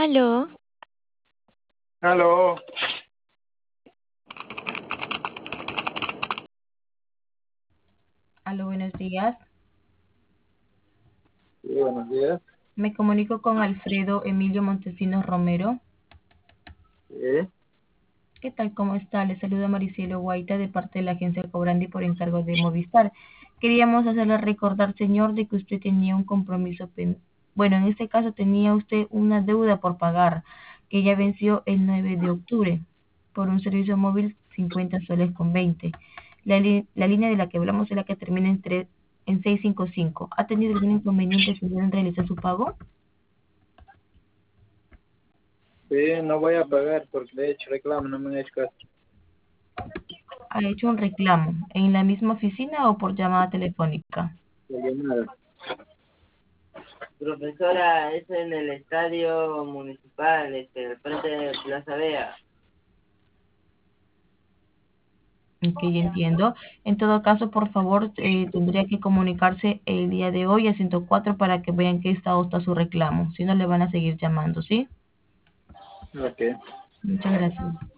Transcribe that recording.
Aló, Aló, Aló, buenos días. sí, buenos días. Me comunico con Alfredo Emilio Montesinos Romero. Sí, ¿Qué tal? ¿Cómo está? Le saluda Maricielo Guaita de parte de la agencia Cobrandi por encargo de Movistar. Queríamos hacerle recordar, señor, de que usted tenía un compromiso bueno, en este caso tenía usted una deuda por pagar que ya venció el 9 de octubre por un servicio móvil 50 soles con 20. La línea de la que hablamos es la que termina en 655. ¿Ha tenido algún inconveniente, señor, en realizar su pago? sí, no voy a pagar porque le he hecho reclamo, no me han hecho caso. ¿Ha hecho un reclamo en la misma oficina o por llamada telefónica? La llamada. Profesora, es en el estadio municipal, al frente de Plaza Vea. Ok, entiendo. En todo caso, por favor, tendría que comunicarse el día de hoy a 104 para que vean qué estado está su reclamo. Si no, le van a seguir llamando, ¿sí? Ok. Muchas gracias.